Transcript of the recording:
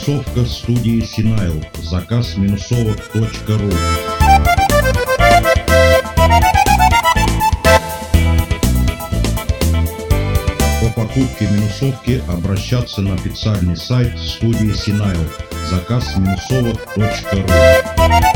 Минусовка студии Синайл. Заказ минусовок.ру. По покупке минусовки обращаться на официальный сайт студии Синайл. Заказ минусовок.ру.